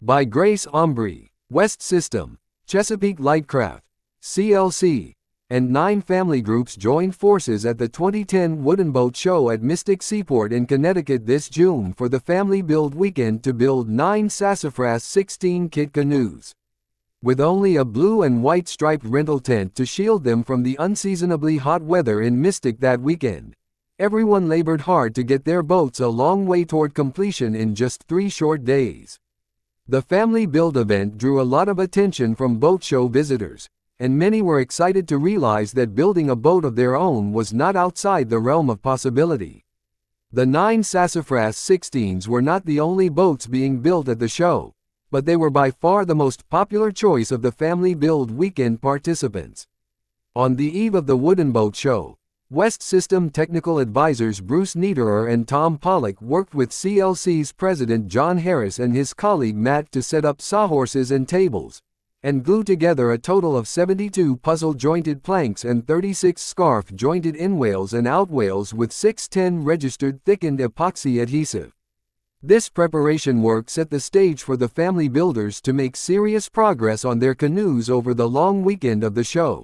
By Grace Ombry, West System, Chesapeake Lightcraft, CLC, and 9 family groups joined forces at the 2010 Wooden Boat Show at Mystic Seaport in Connecticut this June for the Family Build Weekend to build 9 Sassafras 16 kit canoes. With only a blue and white striped rental tent to shield them from the unseasonably hot weather in Mystic that weekend, everyone labored hard to get their boats a long way toward completion in just 3 short days. The Family Build event drew a lot of attention from boat show visitors, and many were excited to realize that building a boat of their own was not outside the realm of possibility. The 9 Sassafras 16s were not the only boats being built at the show, but they were by far the most popular choice of the Family Build Weekend participants. On the eve of the Wooden Boat Show, West System technical advisors Bruce Niederer and Tom Pollock worked with CLC's president John Harris and his colleague Matt to set up sawhorses and tables, and glue together a total of 72 puzzle-jointed planks and 36 scarf-jointed inwales and outwales with 610 registered thickened epoxy adhesive. This preparation work set the stage for the family builders to make serious progress on their canoes over the long weekend of the show.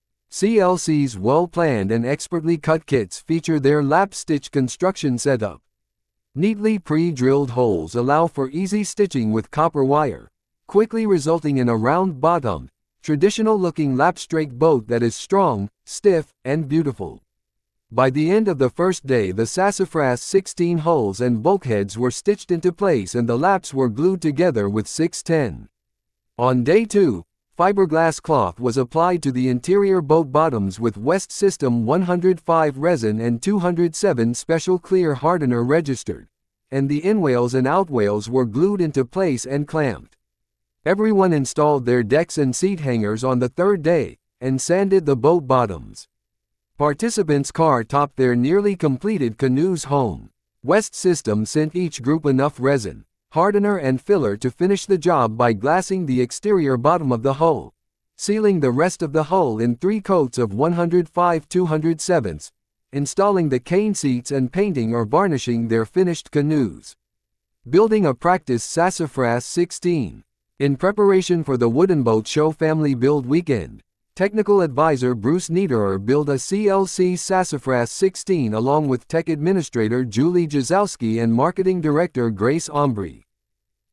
CLC's well-planned and expertly cut kits feature their lap-stitch construction setup. Neatly pre-drilled holes allow for easy stitching with copper wire, quickly resulting in a round-bottomed, traditional-looking lap-strake boat that is strong, stiff, and beautiful. By the end of the first day, the Sassafras 16 hulls and bulkheads were stitched into place and the laps were glued together with 610. On day 2, fiberglass cloth was applied to the interior boat bottoms with West System 105 resin and 207 special clear hardener registered, and the inwales and outwales were glued into place and clamped. Everyone installed their decks and seat hangers on the 3rd day, and sanded the boat bottoms. Participants car-topped their nearly completed canoes home. West System sent each group enough resin, hardener and filler to finish the job by glassing the exterior bottom of the hull, sealing the rest of the hull in 3 coats of 105 207ths, installing the cane seats and painting or varnishing their finished canoes. Building a practice Sassafras 16. In preparation for the Wooden Boat Show Family Build Weekend, technical advisor Bruce Niederer built a CLC Sassafras 16 along with tech administrator Julie Jazowski and marketing director Grace Ombry.